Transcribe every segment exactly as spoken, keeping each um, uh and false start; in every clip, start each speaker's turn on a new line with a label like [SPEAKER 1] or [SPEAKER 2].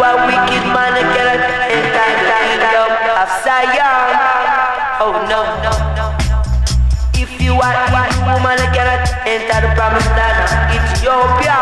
[SPEAKER 1] are wicked man, you cannot enter the kingdom of Zion. Oh no, no, no. If you are evil woman, you cannot enter the promised land of Ethiopia.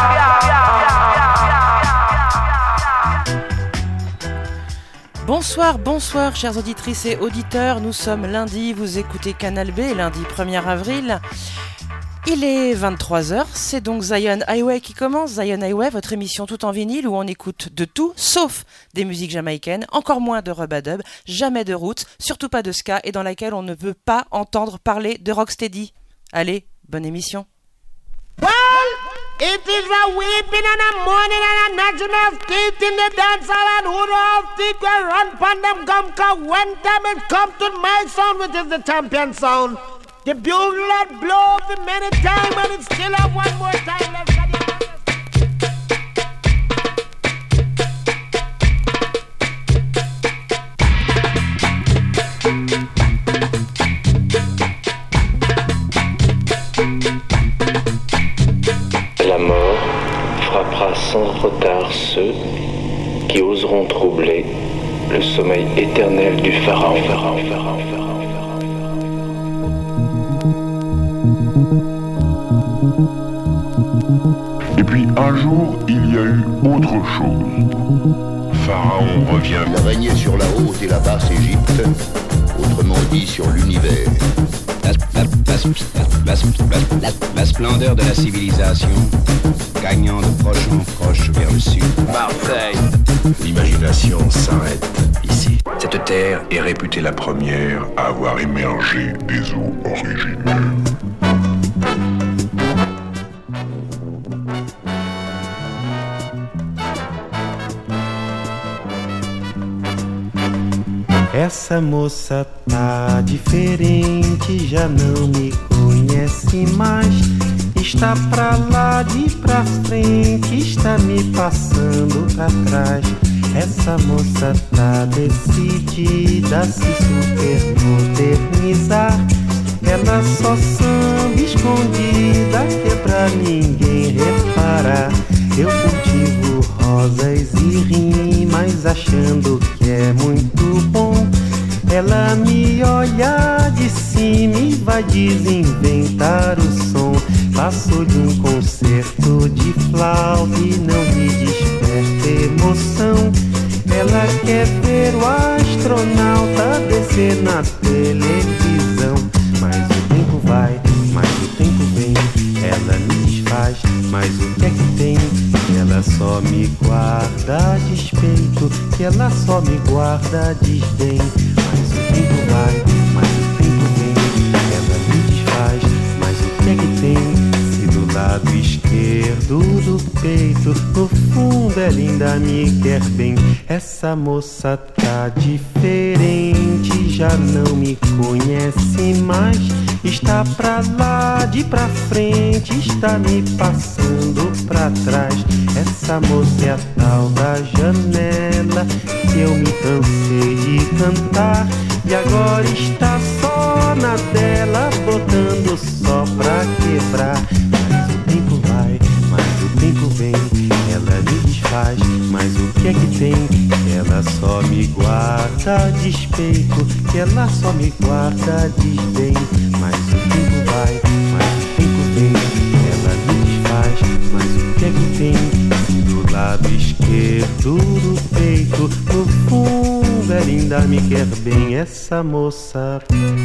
[SPEAKER 2] Bonsoir, bonsoir chères auditrices et auditeurs, nous sommes lundi, vous écoutez Canal B, lundi premier avril. Il est vingt-trois heures, c'est donc Zion Highway qui commence. Zion Highway, votre émission tout en vinyle où on écoute de tout, sauf des musiques jamaïcaines, encore moins de rub-a-dub, jamais de roots, surtout pas de ska, et dans laquelle on ne veut pas entendre parler de rocksteady. Allez, bonne émission.
[SPEAKER 3] Well, it is a weeping and a mourning and a gnashing of teeth in the dance hall, and who all feet will run pon them gum, cause when time it come to my sound, which is the champion sound, the bugle that blows the many time, and it's still have one more time left.
[SPEAKER 4] La mort frappera sans retard ceux qui oseront troubler le sommeil éternel du pharaon, pharaon, pharaon, pharaon, pharaon.
[SPEAKER 5] Et puis un jour, il y a eu autre chose. Pharaon revient.
[SPEAKER 6] Il a régné sur la haute et la basse Égypte, autrement dit sur l'univers.
[SPEAKER 7] La, la, la, la, la, la splendeur de la civilisation, gagnant de proche en proche vers le sud.
[SPEAKER 8] Marseille.
[SPEAKER 5] L'imagination s'arrête ici.
[SPEAKER 7] Cette terre
[SPEAKER 5] est réputée la première à avoir émergé des eaux originelles.
[SPEAKER 9] Essa moça tá diferente, já não me conhece mais. Está pra lá, de pra frente, está me passando pra trás. Essa moça tá decidida a se super modernizar. Ela só samba escondida, que é pra ninguém reparar. Eu cultivo rosas e rimas, achando que é muito bom. Ela me olha de cima e vai desinventar o som. Faço-lhe um concerto de flauta e não me desperta emoção. Ela quer ver o astronauta descer na televisão. Mas o tempo vai, mas o tempo vem. Ela me desfaz, mas o que é que tem? Ela só me guarda a despeito, que ela só me guarda a desdém. Mas o tempo vai, mas o tempo vem. Ela me desfaz, mas o que é que tem? Se do lado esquerdo do peito, no fundo ela ainda me quer bem. Essa moça tá diferente, já não me conhece mais. Está pra lá, de pra frente, está me passando pra trás. Essa moça é a tal da janela que eu me cansei de cantar. E agora está só na dela, botando só pra quebrar. Mas o tempo vai, mas o tempo vem. Ela me desfaz, mas o que é que tem? Ela só me guarda a despeito, que ela só me guarda a desdém. Mas o tempo vai, mas o tempo vem. Ela me desfaz, mas o que é que tem? Se do lado esquerdo do peito, no fundo ela ainda me quer bem. Essa moça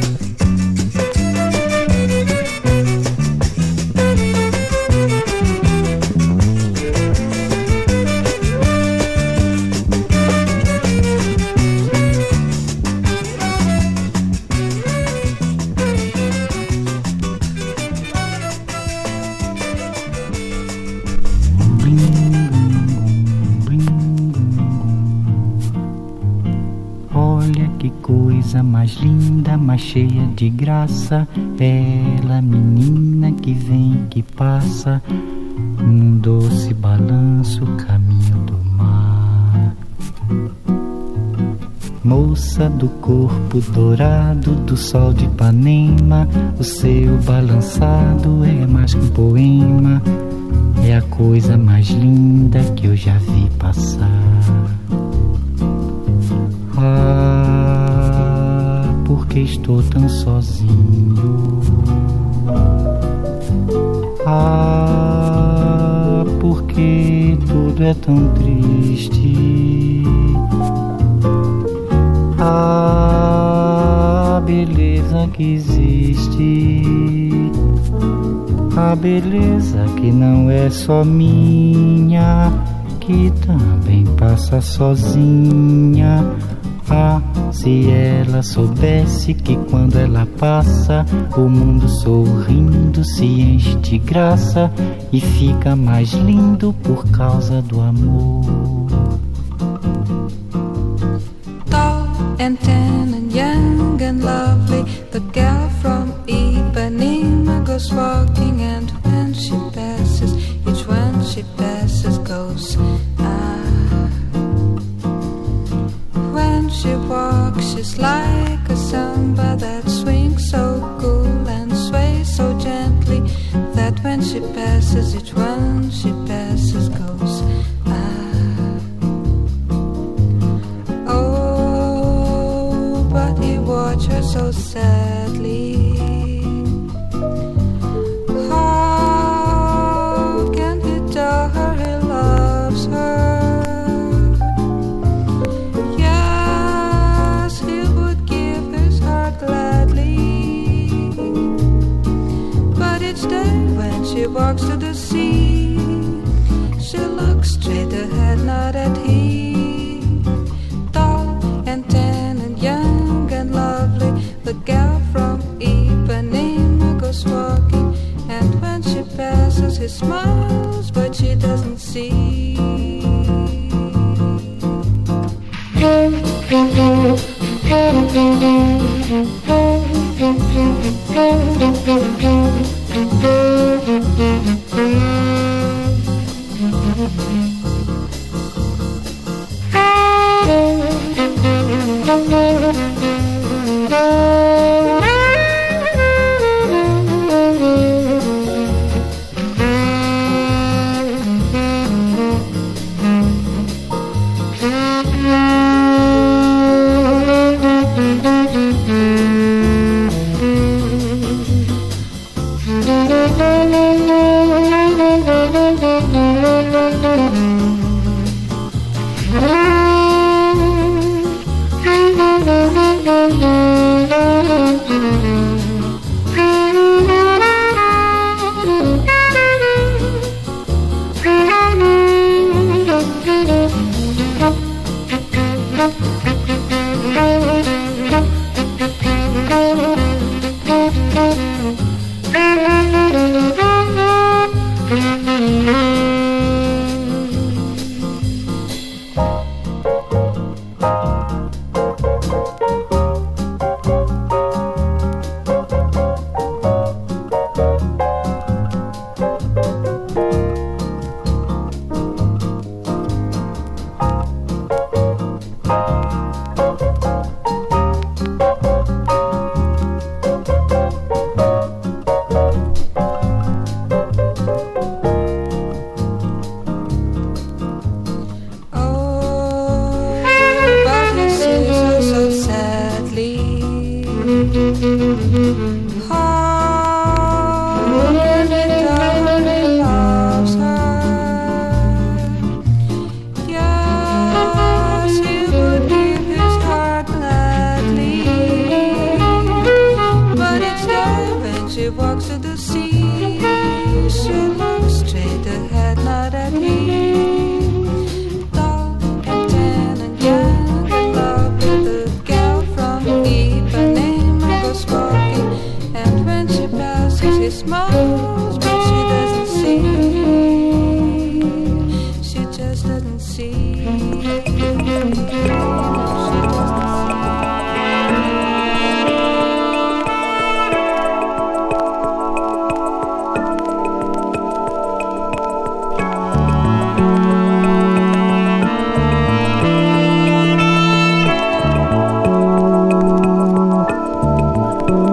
[SPEAKER 9] mais linda, mais cheia de graça. Ela, menina que vem, que passa, num doce balanço, caminho do mar. Moça do corpo dourado do sol de Ipanema, o seu balançado é mais que um poema. é a coisa mais linda que eu já vi passar. Ah, porque estou tão sozinho. Ah, porque tudo é tão triste. Ah, beleza que existe. A beleza que não é só minha, que também passa sozinha. Ah, se ela soubesse que quando ela passa, o mundo sorrindo se enche de graça e fica mais lindo por causa do amor.
[SPEAKER 8] Tall and tan and young and lovely, the girl from Ipanema goes walking, and when she passes, each one she passes goes ah. When she walks, she's like a samba that swings so cool and sways so gently, that when she passes, each one she passes goes ah. Oh, but he watched her so sadly. How can he tell her he loves her? She walks to the sea, she looks straight ahead, not at him. Tall and tan and young and lovely, the gal from Ipanema goes walking, and when she passes, he smiles, but she doesn't see.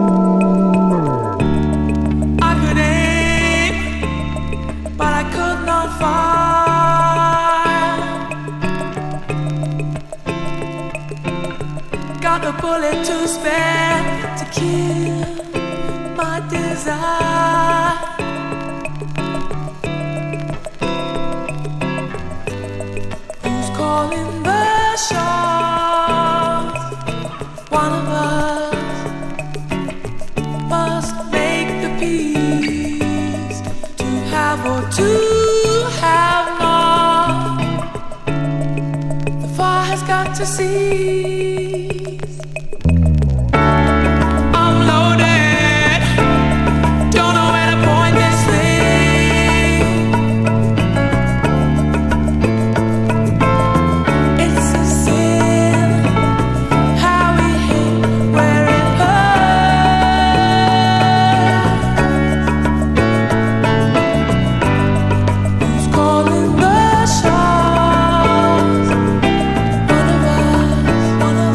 [SPEAKER 10] But I could not bullet to spare to kill my desire. Who's calling the shots? One of us must make the peace to have or to have not. The fire has got to cease. I'm loaded, don't know where to point this thing. It's a sin, how we hate where it hurts. Who's calling the shots? One of us, one of us.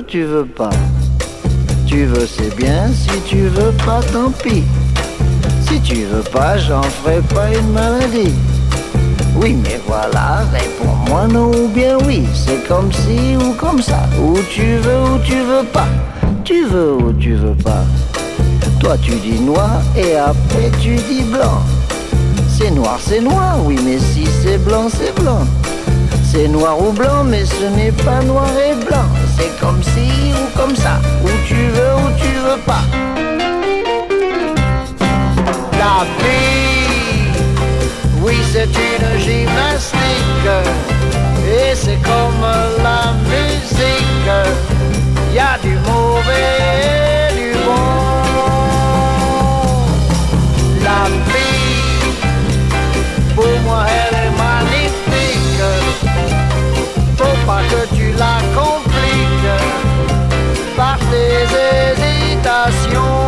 [SPEAKER 11] tu veux pas. Tu veux c'est bien, si tu veux pas tant pis. Si tu veux pas, j'en ferai pas une maladie. Oui mais voilà, réponds-moi non ou bien oui. C'est comme si ou comme ça, ou tu veux ou tu veux pas. Tu veux ou tu veux pas. Toi tu dis noir et après tu dis blanc. C'est noir, c'est noir, oui mais si c'est blanc, c'est blanc. C'est noir ou blanc mais ce n'est pas noir et blanc. C'est comme si ou comme ça, ou tu veux ou tu veux pas. La vie, oui c'est une gymnastique. Et c'est comme la musique. Y a du mauvais et du bon. La vie, pour moi elle est magnifique. Faut pas que tu la compliques par tes hésitations.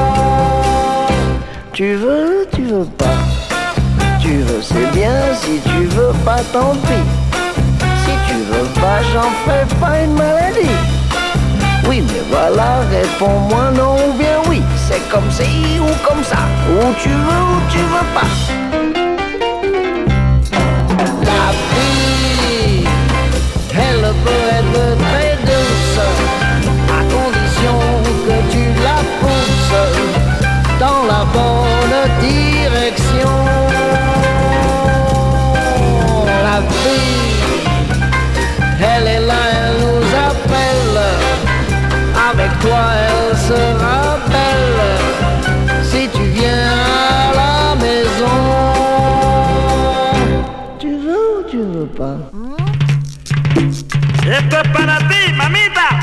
[SPEAKER 11] Tu veux, tu veux pas. Tu veux c'est bien, si tu veux pas tant pis. Si tu veux pas, j'en ferai pas une maladie. Oui mais voilà, réponds-moi non ou bien oui. C'est comme ci ou comme ça, ou tu veux ou tu veux pas. La vie, elle peut être très douce, à condition que tu la pousses dans la bonne direction. La vie, elle est là, elle nous appelle. Avec toi elle sera belle. Si tu viens à la maison. Tu veux ou tu veux pas?
[SPEAKER 3] Esto es para ti, mamita.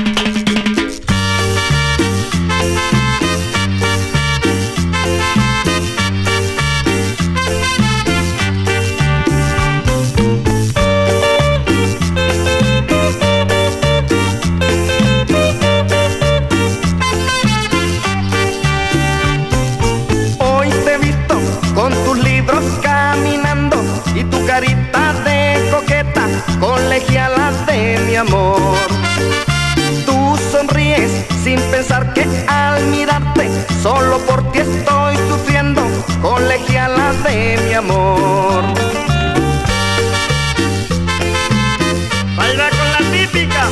[SPEAKER 1] Colegiala de mi amor. Tú sonríes sin pensar que al mirarte solo por ti estoy sufriendo. Colegiala de mi amor.
[SPEAKER 3] Baila con la típica.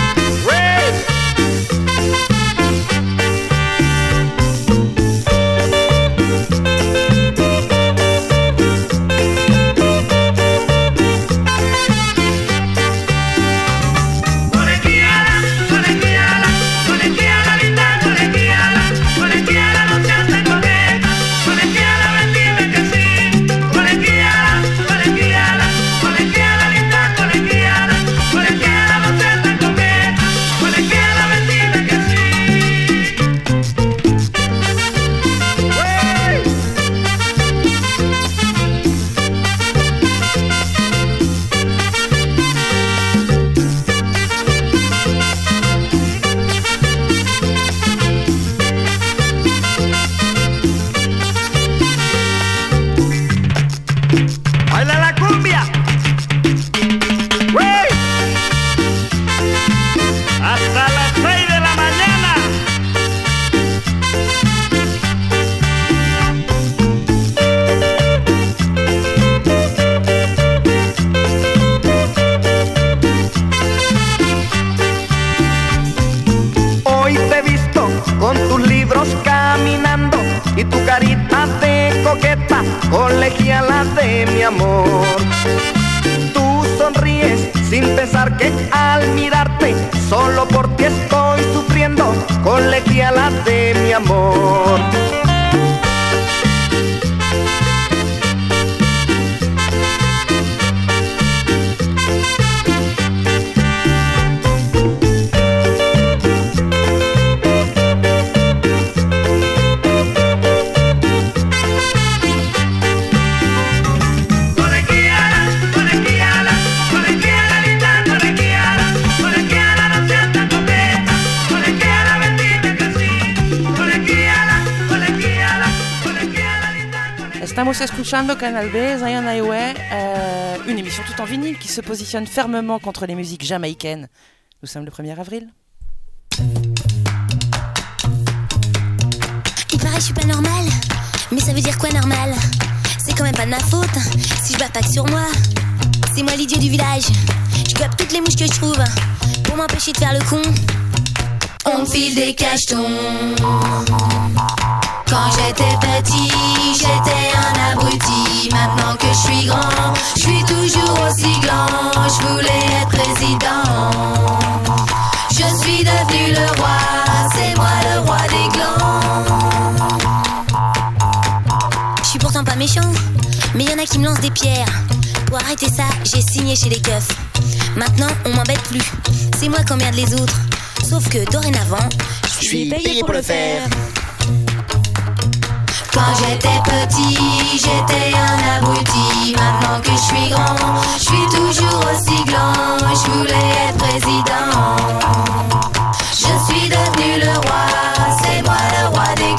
[SPEAKER 1] Colegiala de mi amor. Tú sonríes sin pensar que al mirarte solo por ti estoy sufriendo. Colegiala de mi amor.
[SPEAKER 2] Estamos escuchando Canal B, Zion Highway, euh, une émission tout en vinyle qui se positionne fermement contre les musiques jamaïcaines. Nous sommes le premier avril.
[SPEAKER 12] Il paraît que je suis pas normale. Mais ça veut dire quoi normal? C'est quand même pas de ma faute si je bats pas que sur moi. C'est moi l'idiot du village. Je gobe toutes les mouches que je trouve pour m'empêcher de faire le con. On me file des cachetons. Quand j'étais petit, j'étais un abruti. Maintenant que je suis grand, je suis toujours aussi grand. Je voulais être président. Je suis devenu le roi, c'est moi le roi des glands. Je suis pourtant pas méchant, mais y en a qui me lancent des pierres. Pour arrêter ça, j'ai signé chez les keufs. Maintenant, on m'embête plus. C'est moi qui emmerde les autres. Sauf que dorénavant, je suis payé pour le faire. Quand j'étais petit, j'étais un abruti. Maintenant que je suis grand, je suis toujours aussi gland. Je voulais être président. Je suis devenu le roi, c'est moi le roi des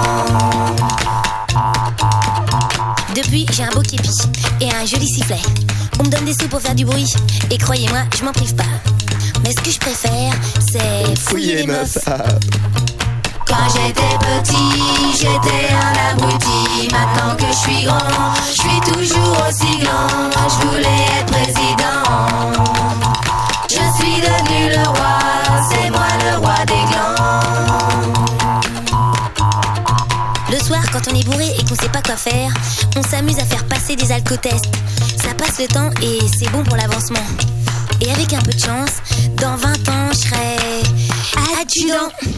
[SPEAKER 12] glands. Depuis, j'ai un beau képi et un joli sifflet. On me donne des sous pour faire du bruit. Et croyez-moi, je m'en prive pas. Mais ce que je préfère, c'est fouiller les meufs. Quand j'étais petit, j'étais un abruti. Maintenant que je suis grand, je suis toujours aussi grand. Je voulais être président. Je suis devenu le roi, c'est moi le roi des glands. Le soir, quand on est bourré et qu'on sait pas quoi faire, on s'amuse à faire passer des alcotests. Ça passe le temps et c'est bon pour l'avancement. Et avec un peu de chance, dans vingt ans, je serai adjudant.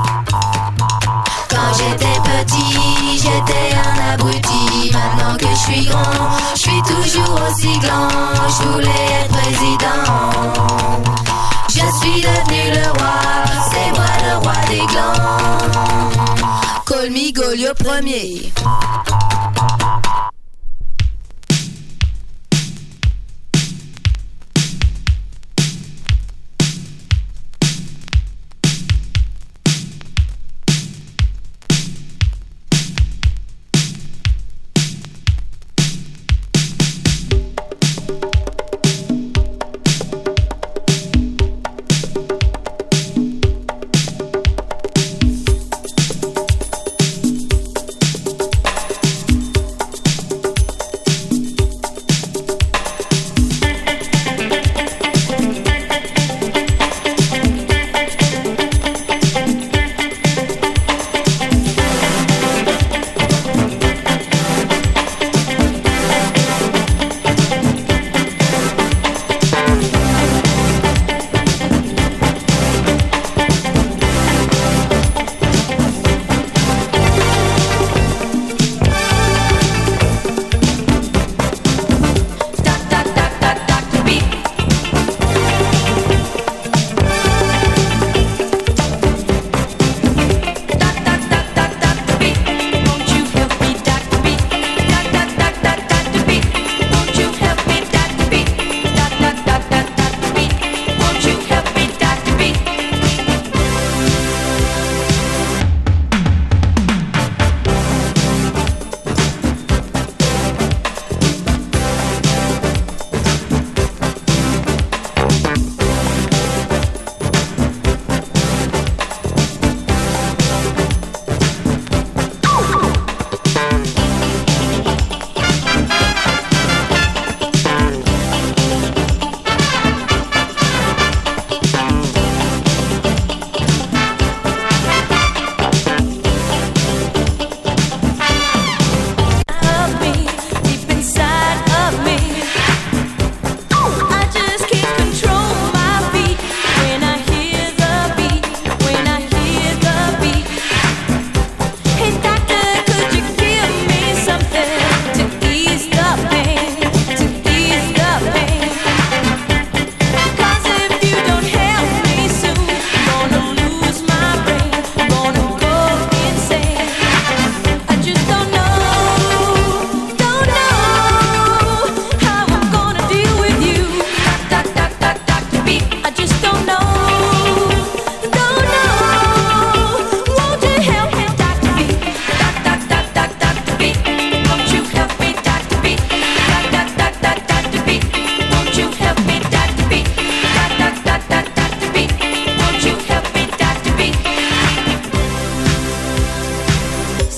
[SPEAKER 12] Quand j'étais petit, j'étais un abruti. Maintenant que je suis grand, je suis toujours aussi gland. Je voulais être président. Je suis devenu le roi, c'est moi le roi des glands. Call me Golio premier.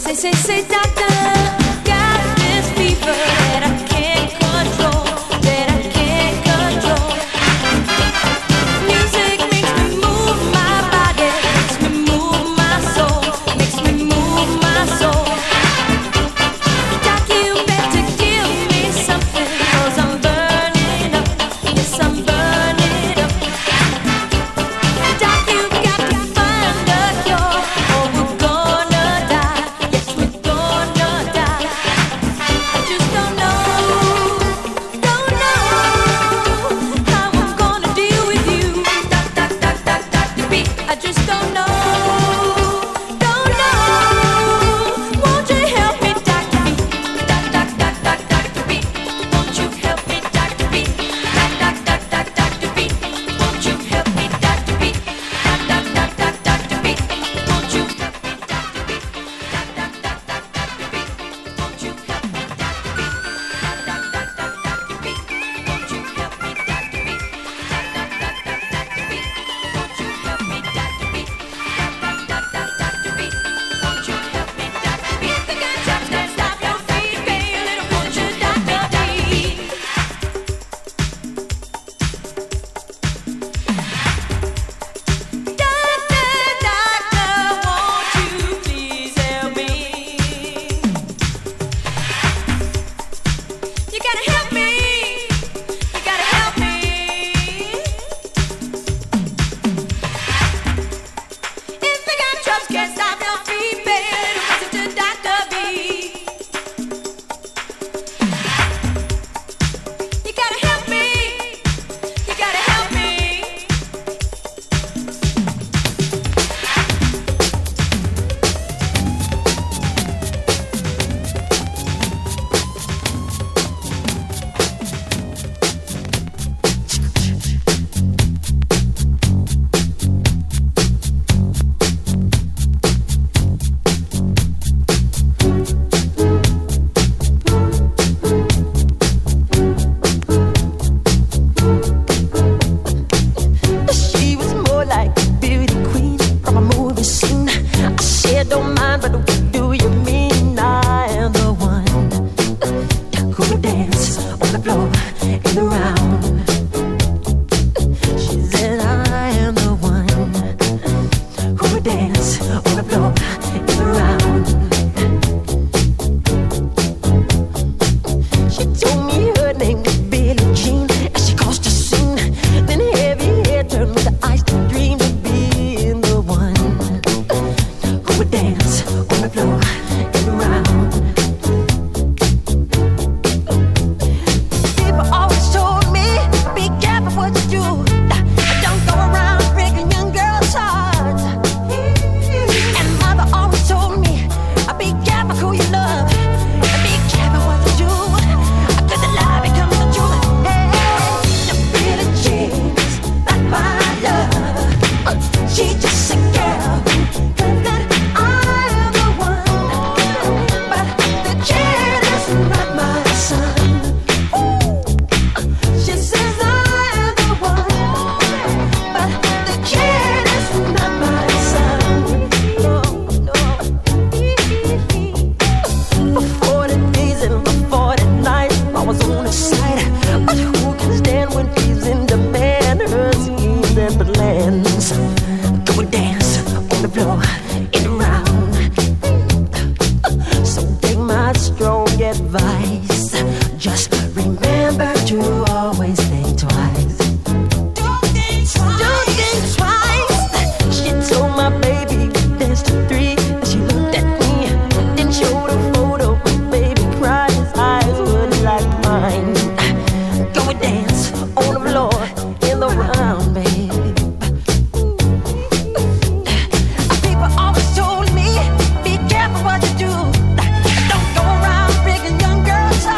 [SPEAKER 13] What you do? Don't go around breaking young girls'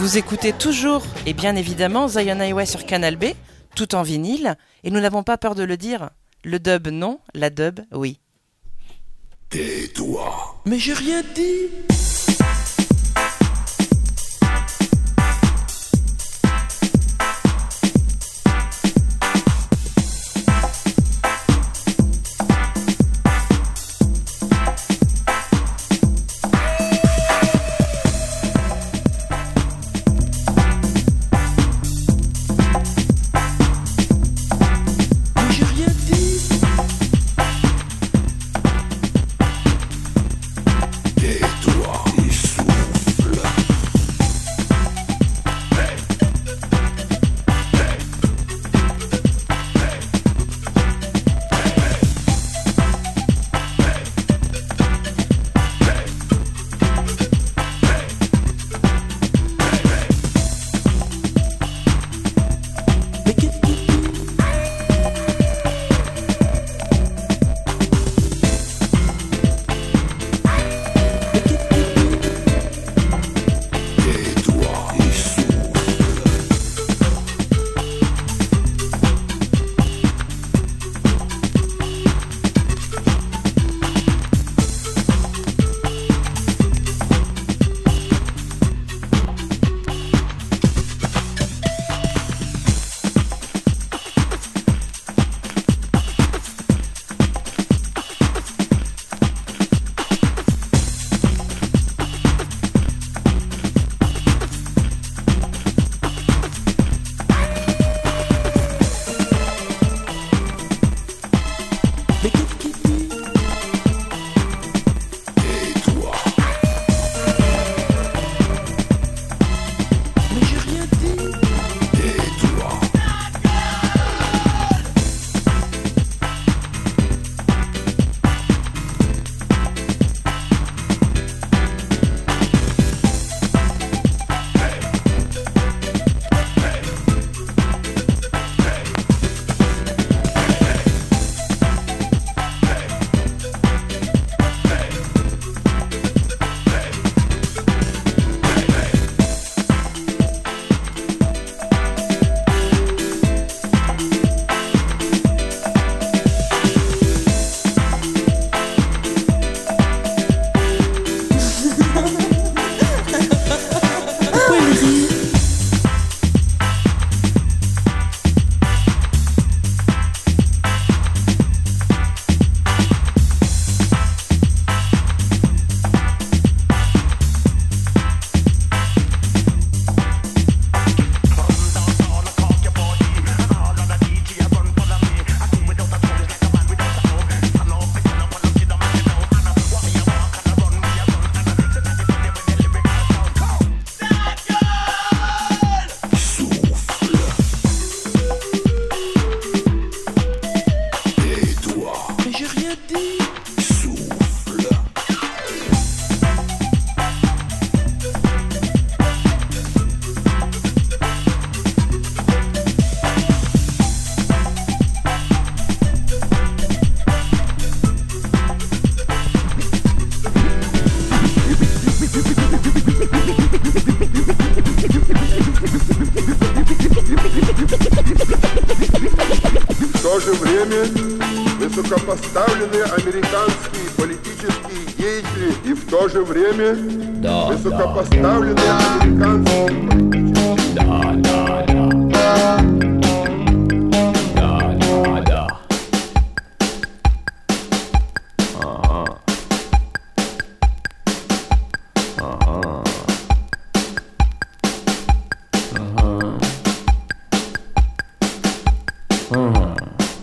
[SPEAKER 2] Vous écoutez toujours, et bien évidemment, Zion Highway sur Canal B, tout en vinyle, et nous n'avons pas peur de le dire. Le dub, non, la dub, oui.
[SPEAKER 13] Tais-toi.
[SPEAKER 10] Mais j'ai rien dit.
[SPEAKER 5] Высокопоставленные американские политические деятели и в то же время да, высокопоставленные да. американские политические да, да, да. Да, да, да. Ага. Ага. Ага. Ага.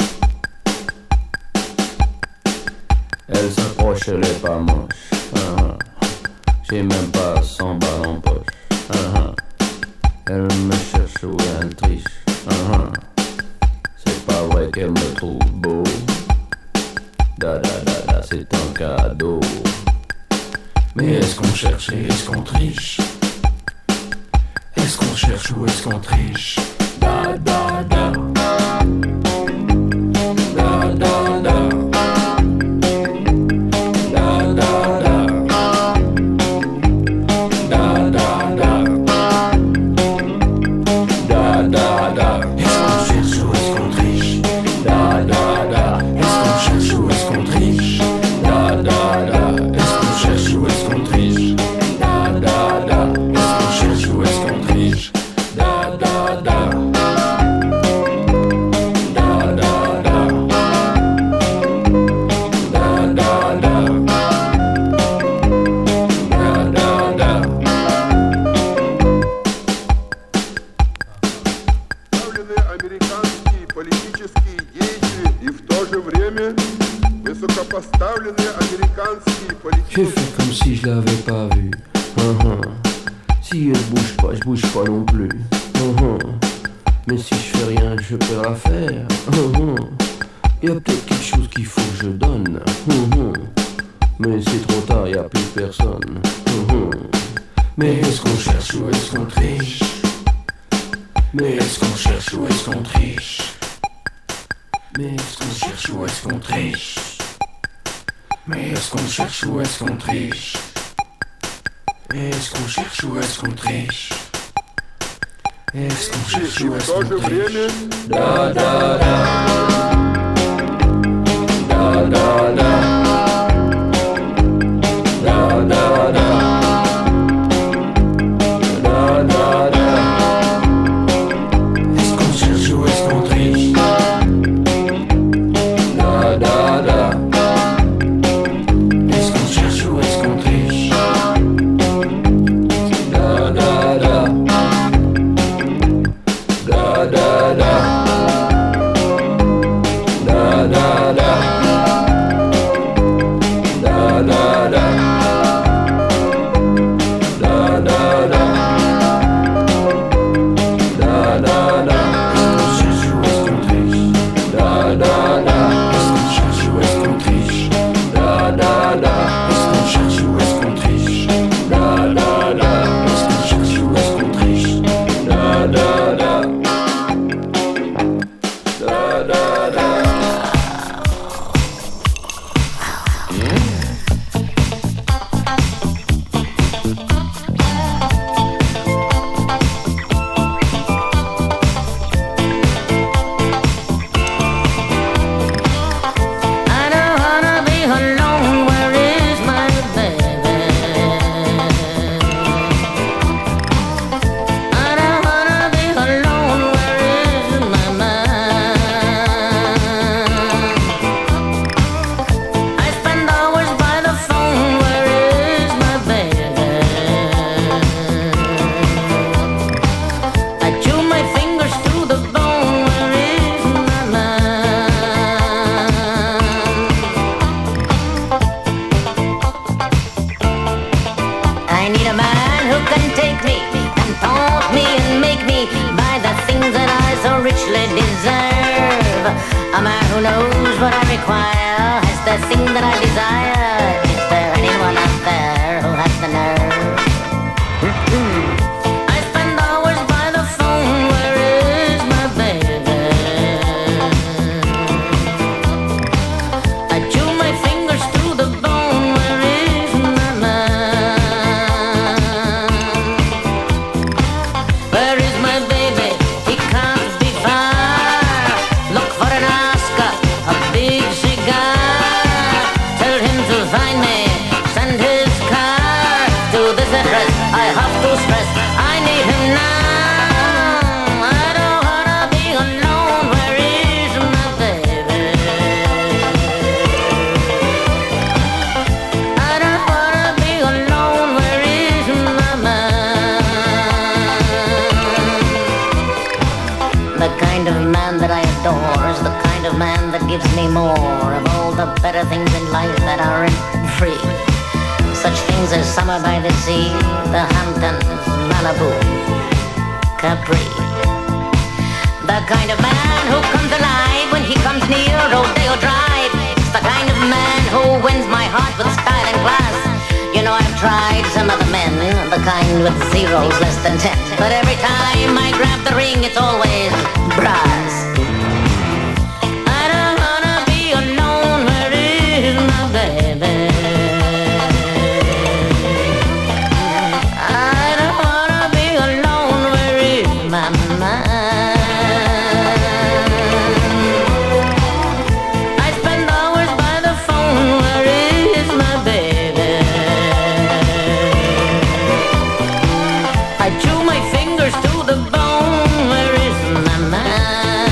[SPEAKER 5] Elle s'approche, elle est pas moche. Uh-huh. J'ai même pas cent balles en poche. Uh-huh. Elle me cherche où elle triche. Uh-huh. C'est pas vrai qu'elle me trouve beau. Da da da da, c'est un cadeau. Mais est-ce qu'on cherche et est-ce qu'on triche? Est-ce qu'on cherche ou est-ce qu'on triche? Da da da. Da da da. Da da da. J'ai fait comme si je l'avais pas vu. Uh-huh. Si elle bouge pas, je bouge pas non plus. Uh-huh. Mais si je fais rien, je perds l'affaire. Uh-huh. Y a peut-être quelque chose qu'il faut que je donne. Uh-huh. Mais c'est trop tard, y a plus personne. Uh-huh. Mais est-ce qu'on cherche ou est-ce qu'on triche? Mais est-ce qu'on cherche ou est-ce qu'on triche? Mais est-ce qu'on cherche ou est-ce qu'on triche? Mais est-ce qu'on cherche ou est-ce qu'on triche? Mais est-ce qu'on cherche ou est-ce qu'on triche? Est-ce qu'on cherche ou est-ce qu'on triche? Da da da. Da da da. Da da da. Da da da. Est-ce qu'on cherche ou est-ce qu'on triche? Da da da. Est-ce qu'on cherche ou est-ce qu'on triche? Da da da. Da da da. Da da da. Da da da. Da da da. Da da da. Est-ce qu'on cherche ou est-ce qu'on triche? Da da da. Est-ce qu'on cherche ou est-ce qu'on triche? Da da da. Est-ce qu'on cherche ou est-ce qu'on triche? Da da da. Da da da.
[SPEAKER 13] I don't wanna be alone, where is my baby? I don't wanna be alone, where is my man? I spend hours by the phone, where is my baby? I chew my fingers to the bone, where is my man? I need a man who can take me and taunt me and make me buy the things that I so richly deserve. A man who knows what I require, has the thing that I desire. Is there anyone out there who has the nerve? I spend hours by the phone, where is my baby? I chew my fingers to the bone, where is my man? Where is my baby? He can't be far. Look for an Oscar, a big cigar. Tell him to find me, send his car to this address. I have to stress, I need him now. I don't wanna be alone, where is my baby? I don't wanna be alone, where is my man? The kind of man that I adore is the kind of man that gives me more of all the better things in life that aren't free. Such things as summer by the sea, the Hamptons, Malibu, Capri. The kind of man who comes alive when he comes near Rodeo Drive. It's the kind of man who wins my heart with style and class. You know, I've tried some other men, the kind with zeros less than ten. But every time I grab the ring, it's always brass. I don't wanna be alone, where is my baby? I don't wanna be alone, where is my man? I spend hours by the phone, where is my baby? I chew my fingers to the bone, where is my man?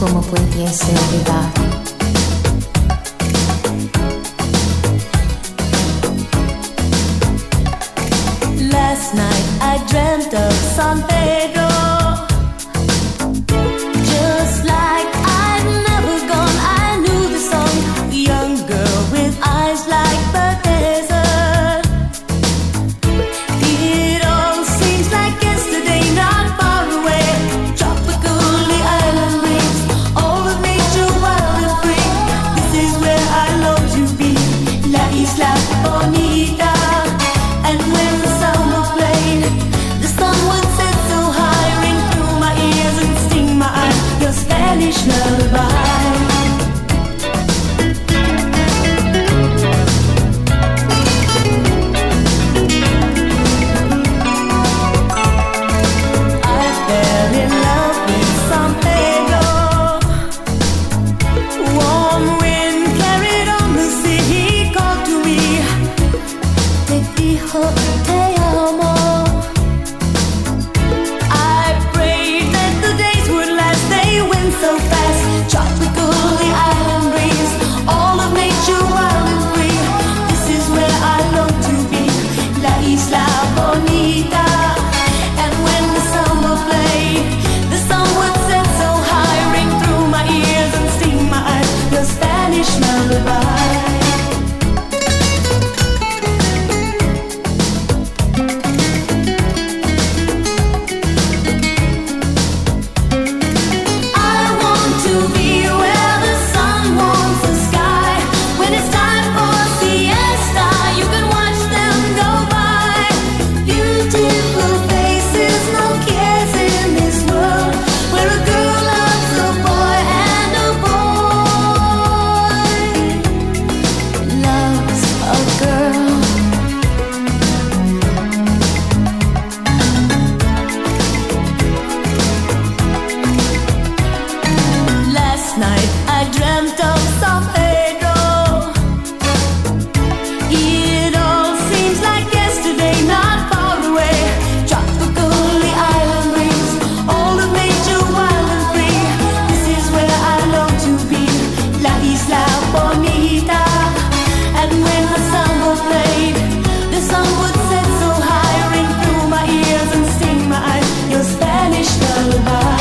[SPEAKER 12] ¿Cómo pudiese olvidar? Last night I dreamt of San Pedro, just like I'd never gone. I knew the song, a young girl with eyes like the desert. It all seems like yesterday, not far away. Tropical, the island breeze, all of nature wild and free. This is where I long to be, La Isla Bonita. And when the summer played, the sun would set so high, ring through my ears and sting my eyes, your Spanish lullaby. I fell in love with San Pedro. Warm wind carried on the sea, he called to me. Te dijo te amo. I prayed that the days would last, they went so fast. Tropical, the island breeze, all of nature wild and free. This is where I long to be, La Isla Bonita. And when the summer played, the sun would set so high, ring through my ears and sting my eyes, your Spanish lullaby. I want to be where the sun warms the sky. When it's time for siesta, you can watch them go by. Beautiful faces, no cares in this world, where a girl loves a boy and a boy loves a girl. Last night I dreamt of San Pedro. It all seems like yesterday, not far away. Tropical, the island breeze, all of nature wild and free. This is where I long to be, La Isla Bonita. And when the summer played, the sun would set so high, ring through my ears and sting my eyes, your Spanish lullaby.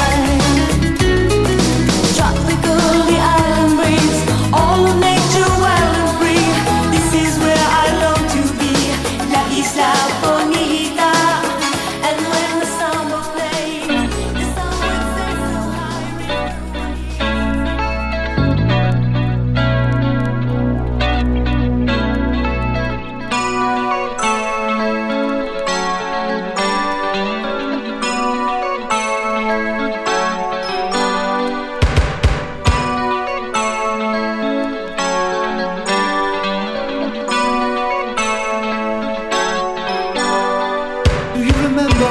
[SPEAKER 12] Tropical, the island breeze, all of nature wild and free. This is where I long to be, La Isla Bonita. And when the summer played, the sun would set so high, ring
[SPEAKER 14] Do you remember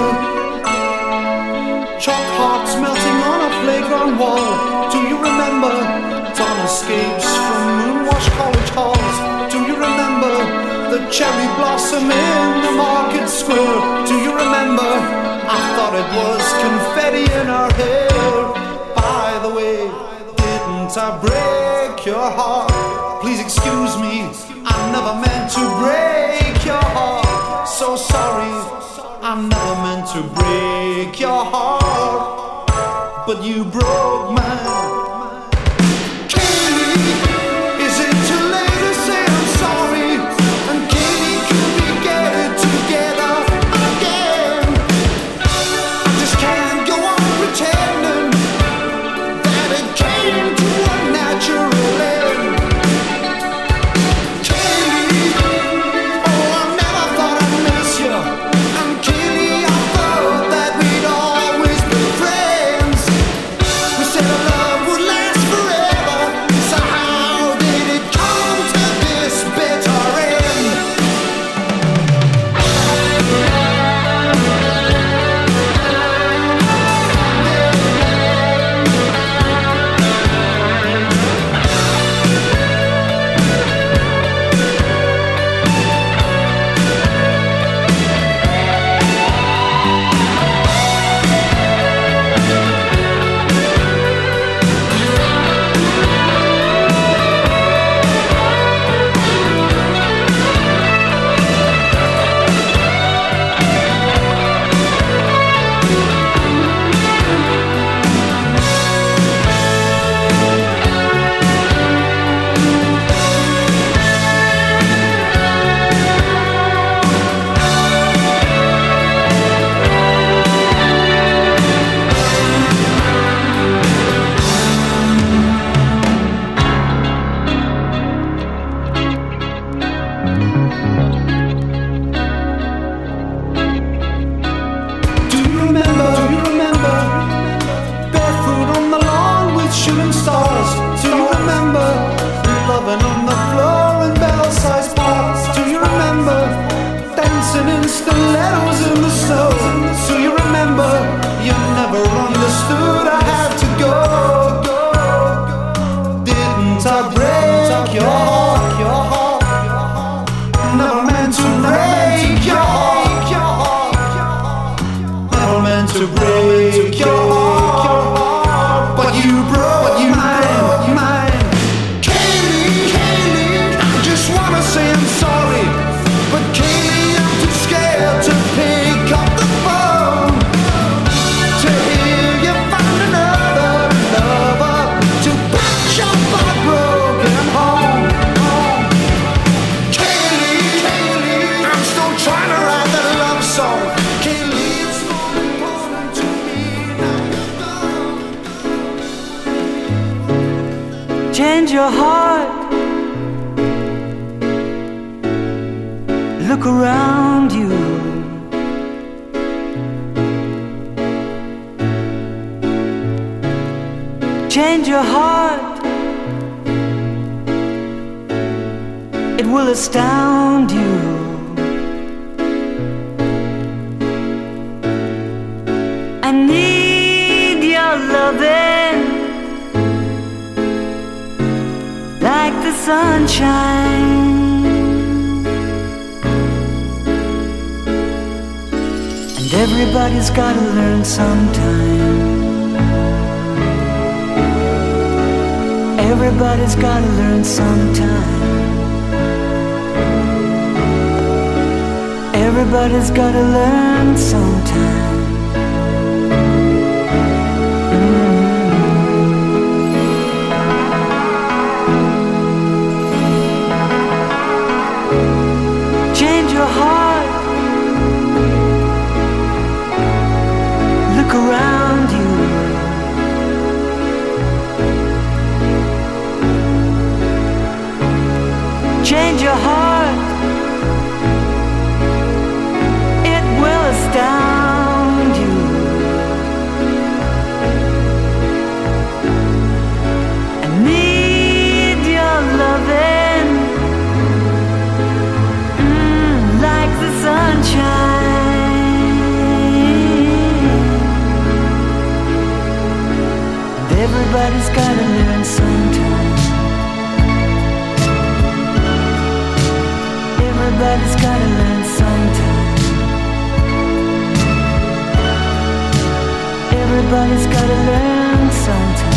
[SPEAKER 14] chalk hearts melting on a playground wall? Do you remember dawn escapes from moonwashed college halls? Do you remember the cherry blossom in the market square? Do you remember? I thought it was confetti in our hair. By the way, didn't I break your heart? Please excuse me, I never meant to break your heart. So sorry, I never meant to break your heart, but you broke mine. Katie, is it too late to say I'm sorry? And Katie, could we get it together again? I just can't go on pretending that it came to a natural end. Katie, oh, I never thought I'd miss you. And Katie, I thought that we'd always be friends. We said our love would
[SPEAKER 15] Change your heart. Look around you. Change your heart. It will astound you. I need your loving like the sunshine. And everybody's gotta learn sometime. Everybody's gotta learn sometime. Everybody's gotta learn sometime. Change your heart. Look around you. Change your heart. It will astound you. I need your loving mm, like the sunshine. And everybody's gotta learn sometime. Everybody's gotta learn sometime. Everybody's gotta learn sometime.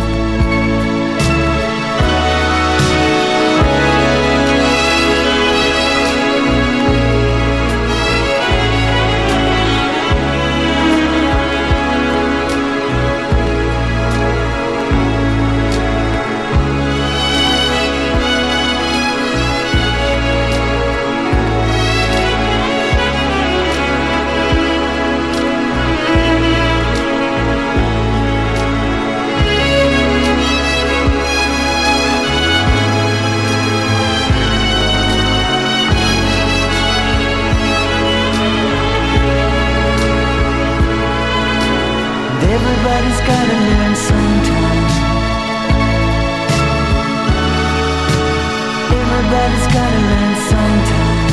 [SPEAKER 15] Everybody's gotta learn sometime. Everybody's gotta learn sometime.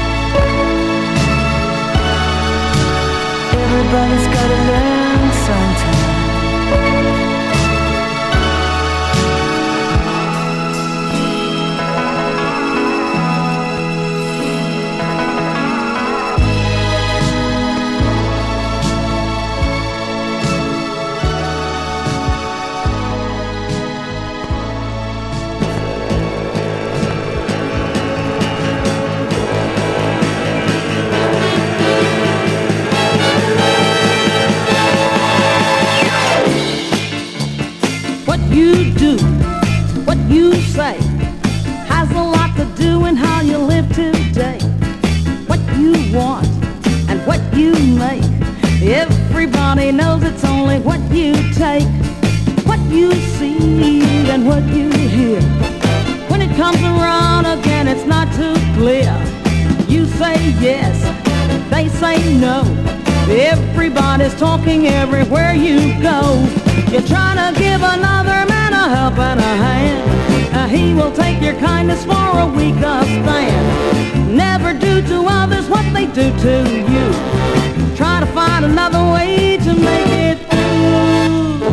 [SPEAKER 15] Everybody's gotta learn sometime.
[SPEAKER 16] You do, what you say has a lot to do in how you live today. What you want and what you make, everybody knows it's only what you take. What you see and what you hear, when it comes around again it's not too clear. You say yes, they say no. Everybody's talking everywhere you go. You're trying to give another man a help and a hand. Uh, he will take your kindness for a weaker stand. Never do to others what they do to you. Try to find another way to make it through.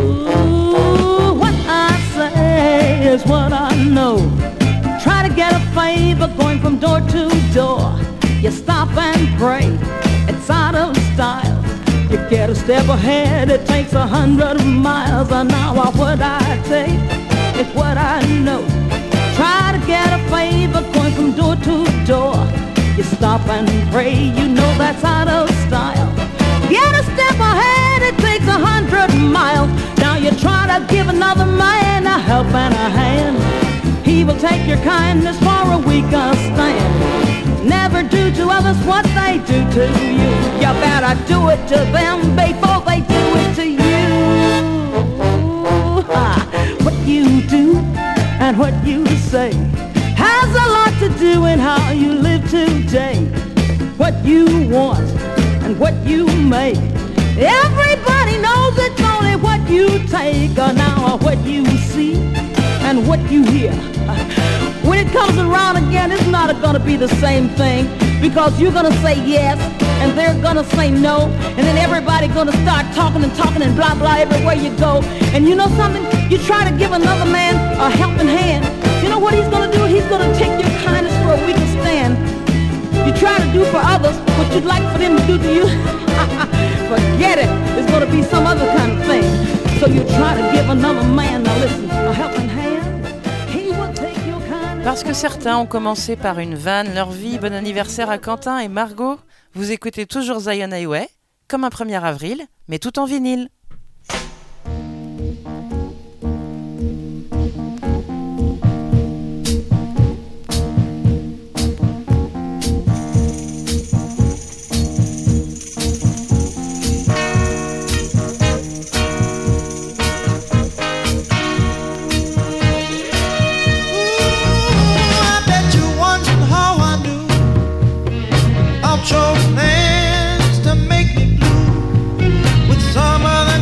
[SPEAKER 16] What I say is what I know. Try to get a favor going from door to door. You stop and pray, it's out of style. You get a step ahead, it takes a hundred miles. And now what I take is what I know. Try to get a favor going from door to door. You stop and pray, you know that's out of style. Get a step ahead, it takes a hundred miles. Now you try to give another man a help and a hand. He will take your kindness for a weaker stand. Never do to others what they do to you. You better do it to them before they do it to you. Ha. What you do say has a lot to do with how you live today. What you want and what you make. Everybody knows it's only what you take, or now what you see and what you hear. When it comes around again, it's not gonna be the same thing, because you're gonna say yes and they're gonna say no, and then everybody gonna start talking and talking and blah blah everywhere you go. And you know something? You try to give another man a helping hand, you know what he's gonna do? He's gonna take your kindness for a weaker stand. You try to do for others what you'd like for them to do to you. Forget it. It's gonna be some other kind of thing. So you try to give another man, now listen, a helping hand. He will take your kindness.
[SPEAKER 2] Parce que certains ont commencé par une vanne leur vie. Bon anniversaire à Quentin et Margot. Vous écoutez toujours Zion Highway, comme un premier avril, mais tout en vinyle.
[SPEAKER 17] Chosen hands to make me blue with some other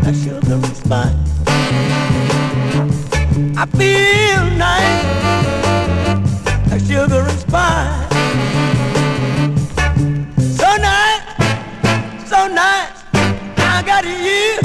[SPEAKER 17] like sugar and spice. I feel nice like sugar and spice. So nice, so nice, I got you.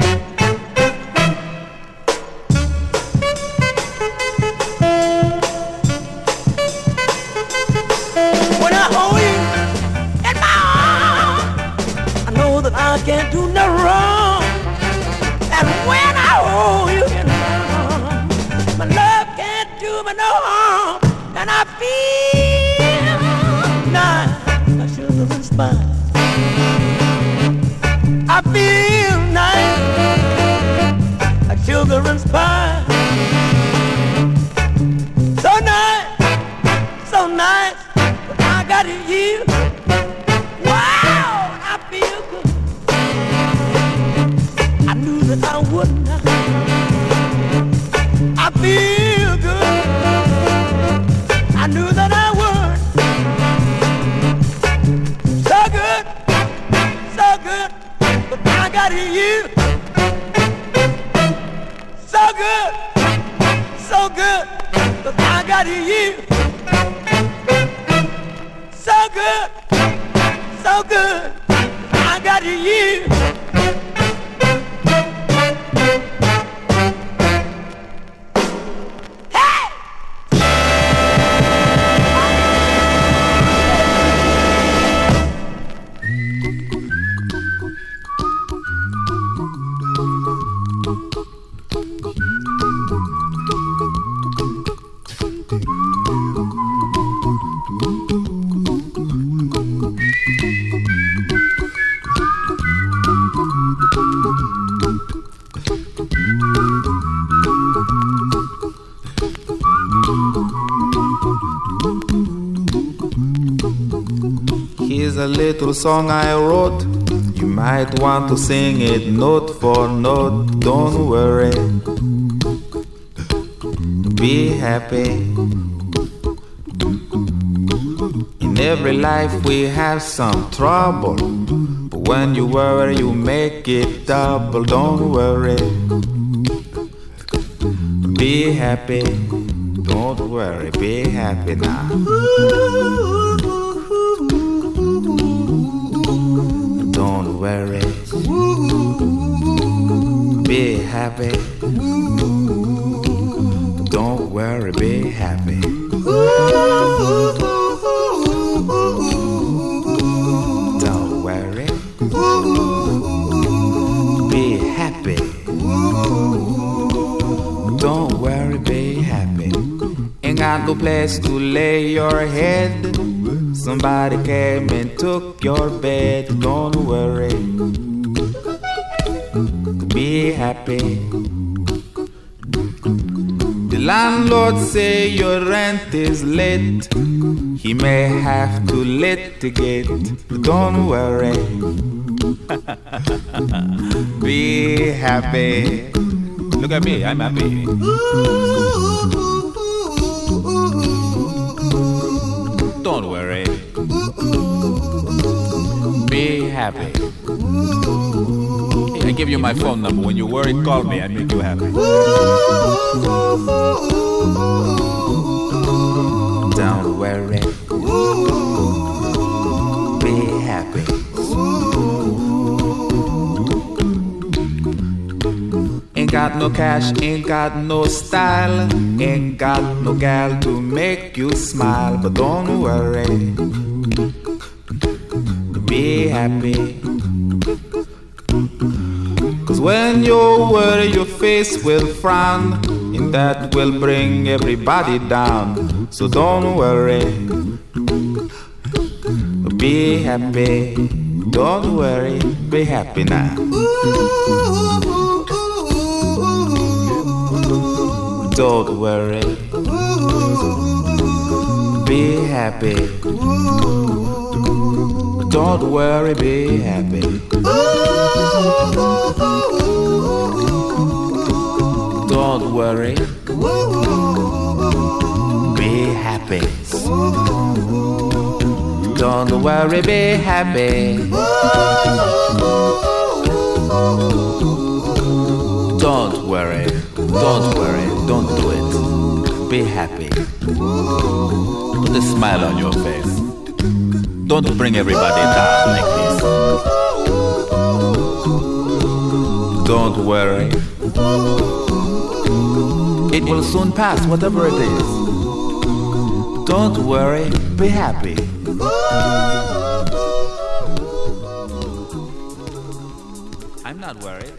[SPEAKER 17] When I hold you in my arms, I know that I can't do no wrong. And when I hold you in my arms, my love can't do me no harm. And I feel nice like sugar and spice. I feel nice like sugar and spice. So nice, so nice, but I got you. Wow, I feel good. I knew that I wouldn't. I feel good. I knew that I would. So good, so good, but I got you. So good, so good, but I got you. So good, so good, I got you.
[SPEAKER 18] Here's a little song I wrote. You might want to sing it note for note. Don't worry, be happy. In every life we have some trouble, but when you worry you make it double. Don't worry, be happy. Don't worry, be happy now. Don't worry, be happy. Don't worry, be happy. Don't worry, be happy. Don't worry, be happy. Ain't got no place to lay your head. Somebody came and took your bed. Don't worry, be happy. The landlord say your rent is late. He may have to litigate. Don't worry, be happy.
[SPEAKER 19] Look at me, I'm happy. Don't worry, be happy. I give you my phone number. When you worry, call me. I make you happy.
[SPEAKER 18] Don't worry, be happy. Ain't got no cash, ain't got no style, ain't got no gal to make you smile. But don't worry, be happy. Cause when you worry your face will frown, and that will bring everybody down. So don't worry, be happy. Don't worry, be happy now. Don't worry, be happy. Don't worry, be happy. Don't worry, be happy. Don't worry, be happy.
[SPEAKER 19] Don't worry, don't worry, don't do it. Be happy. Put a smile on your face. Don't bring everybody down like this. Don't worry. It will soon pass, whatever it is. Don't worry, be happy. I'm not worried.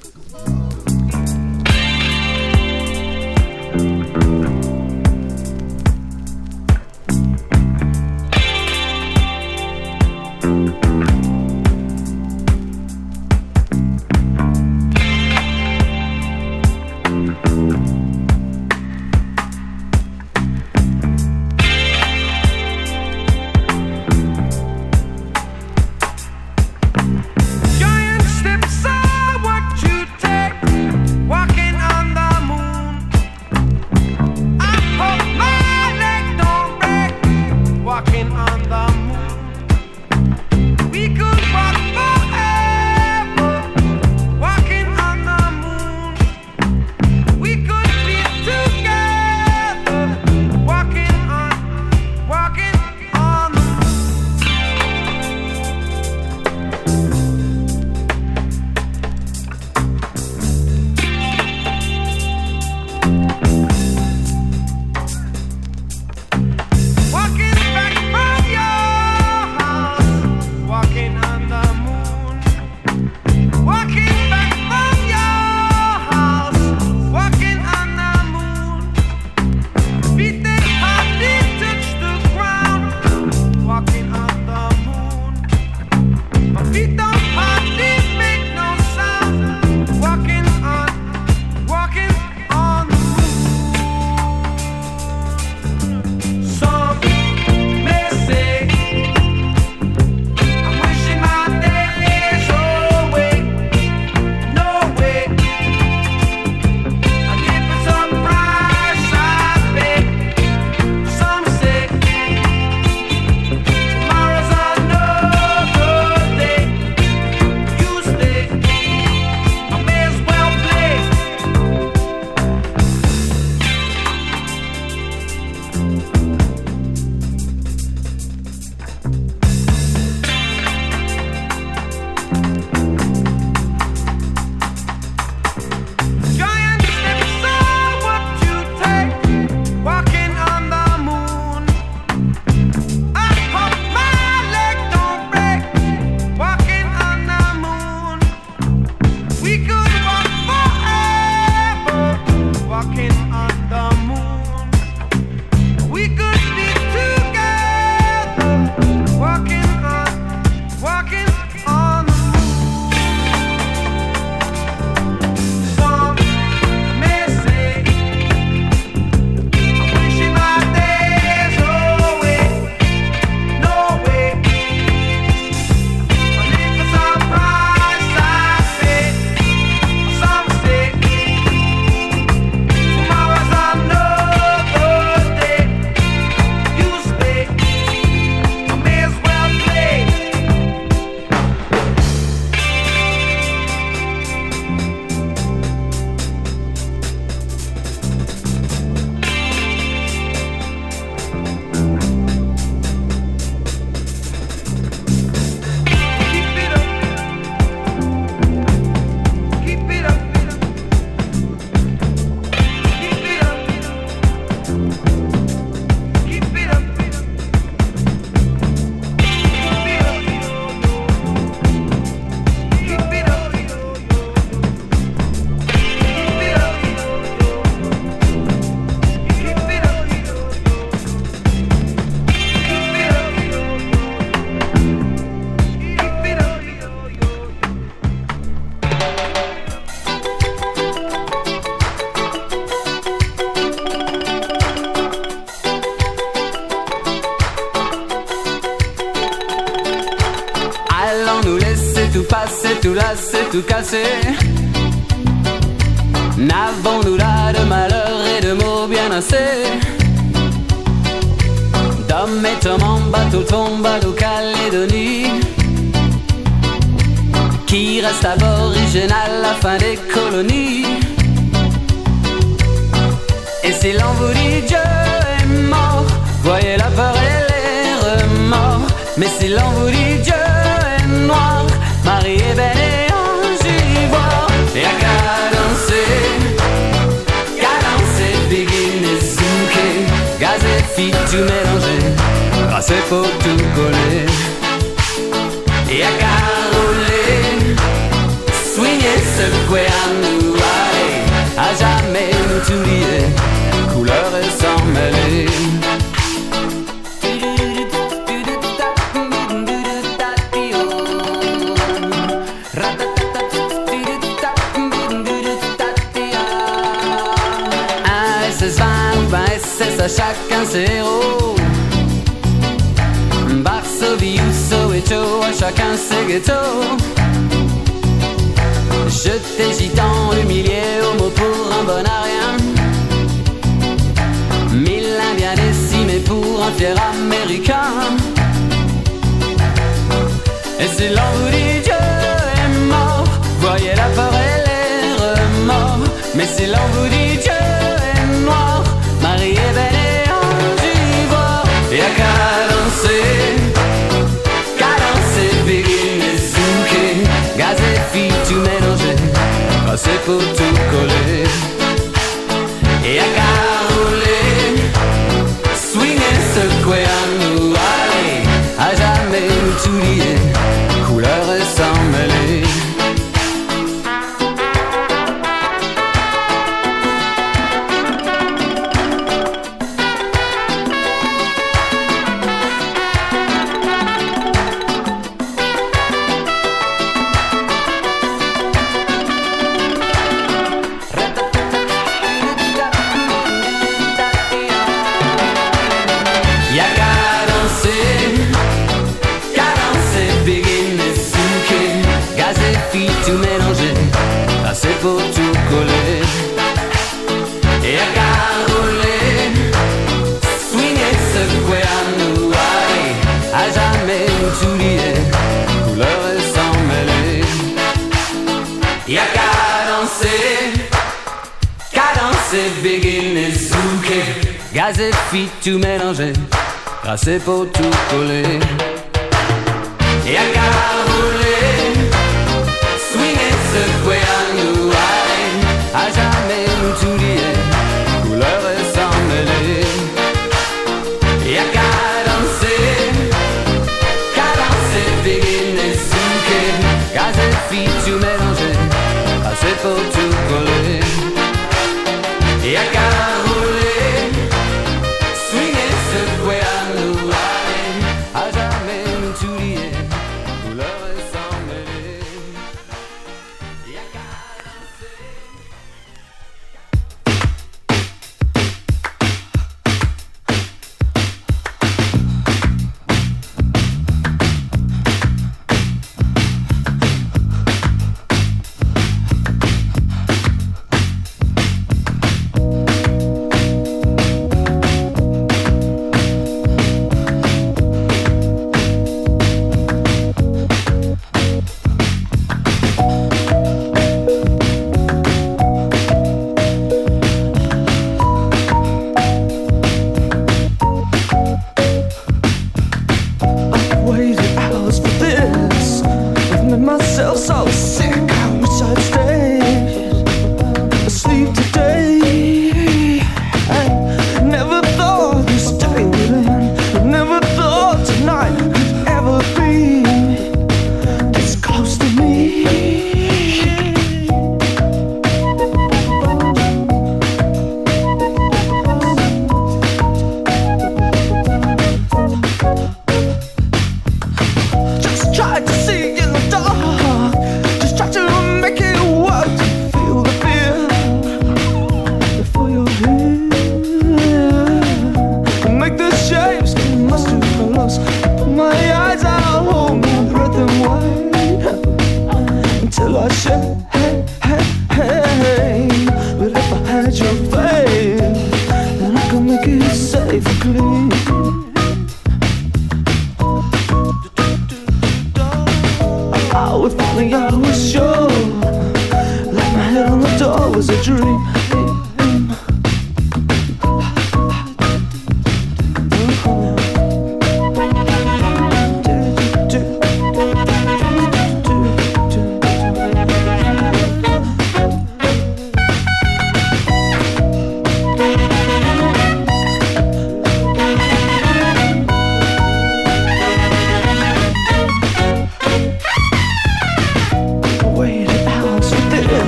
[SPEAKER 20] tout passé, tout lassé, tout cassé. N'avons-nous là de malheur et de mots bien assez? D'hommes et hommes en bateau tombent à l'O-Calédonie, qui reste aboriginal à la fin des colonies. si l'on vous dit Dieu est mort, voyez la peur et les remords. Mais si l'on vous dit Dieu est noir, Marie est belle et ange ivoire. Et à cadencer, cadencer, begin et zouker, gaz et fit tout mélanger, grâce pour tout coller. Et à caroler, swinguer, secouer à nous aller, à jamais nous tout lier, couleur et sans mêler. À chacun ses héros, Varsovie ou Soweto, à chacun ses ghettos. Jeter gitan, humilié, homo pour un bon à rien. Mille indiens décimés pour un fier américain. Et si l'on vous dit Dieu est mort, voyez la peur et les remords. Mais si l'on vous dit Dieu est noir, Marie est belle et ange ivoire. Et à cadencer, cadencer, begin et zouker, gaz et fit tout mélanger, passer pour tout coller. Et à caroler, swinguer, secouer à nous aller, à jamais nous tout lier, couleur et sans mêler. Tout mélanger, passer pour tout coller. Et à caroler, swinguer, secouer à nous aller, à jamais nous tout lier, couleur et sans mêler. Et à cadencer, cadencer, begin et zouker, gaz et fit tout mélanger, passer pour tout coller. Et à caroler, secouer à nous aller, à jamais nous tout lier, couleur et sans mêler. Et à cadencer, cadencer, begin et zouker, gaz et fit tout mélanger, passer pour tout coller. Et à caroler, swinguer, secouer à nous aller, à jamais nous tout lier, couleur et sans mêler.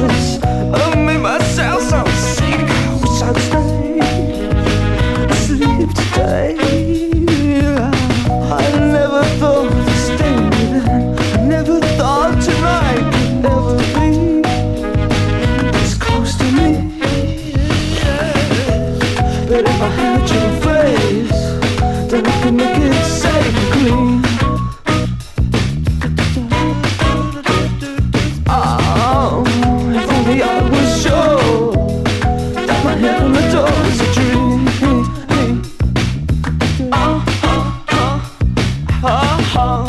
[SPEAKER 17] cause of me, myself, so sick. I wish I'd stay asleep today. I never thought of staying then. I never thought tonight could ever be this close to me. But if I had your face, then I could make it safe and clean. Oh, if only I was sure that my head on the door was a dream. Oh, oh, oh, oh, oh.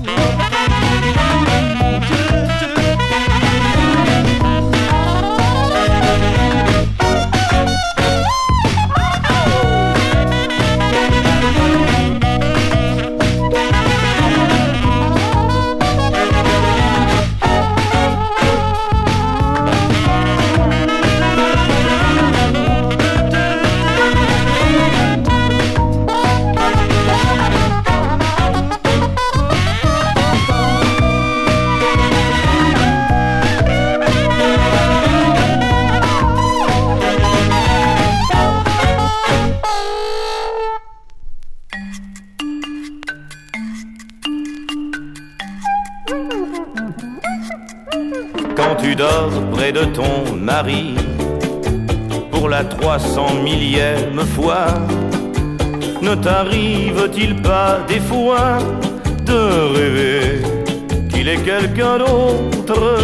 [SPEAKER 21] Quand tu dors près de ton mari pour la trois cent millième fois, ne t'arrive-t-il pas des fois de rêver qu'il est quelqu'un d'autre?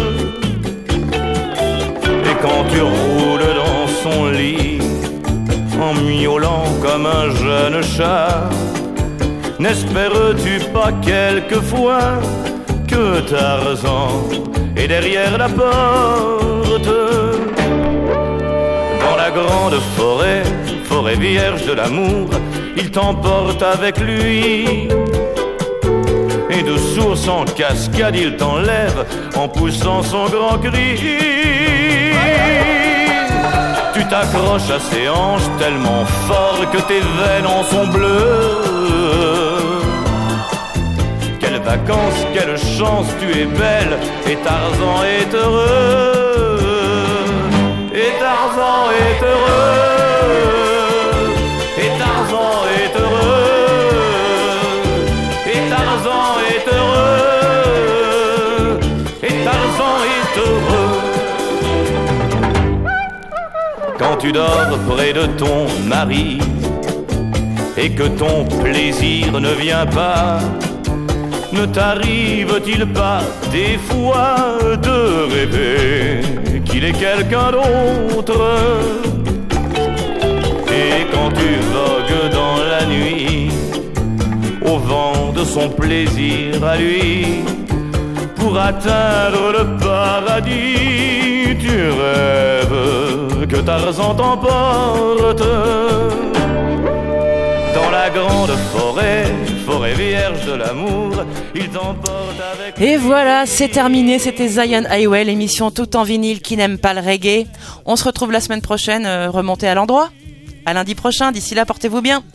[SPEAKER 21] Et quand tu roules dans son lit en miaulant comme un jeune chat, n'espères-tu pas quelquefois que Tarzan est derrière la porte? Dans la grande forêt, forêt vierge de l'amour, il t'emporte avec lui. Et de source en cascade, il t'enlève en poussant son grand cri. Tu t'accroches à ses hanches tellement fort que tes veines en sont bleues. Quelles vacances, quelle chance, tu es belle et Tarzan est heureux. Et Tarzan est heureux. Et Tarzan est heureux. Et Tarzan est heureux. Et Tarzan est heureux. Quand tu dors près de ton mari et que ton plaisir ne vient pas, ne t'arrive-t-il pas des fois de rêver qu'il est quelqu'un d'autre? Et quand tu vogues dans la nuit au vent de son plaisir à lui, pour atteindre le paradis, tu rêves que Tarzan t'emporte. Dans la grande forêt, forêt vierge de l'amour, il t'emporte avec...
[SPEAKER 2] Et voilà, c'est terminé, c'était Zion Highway, l'émission tout en vinyle qui n'aime pas le reggae. On se retrouve la semaine prochaine, euh, remontez à l'endroit. À lundi prochain, d'ici là, portez-vous bien.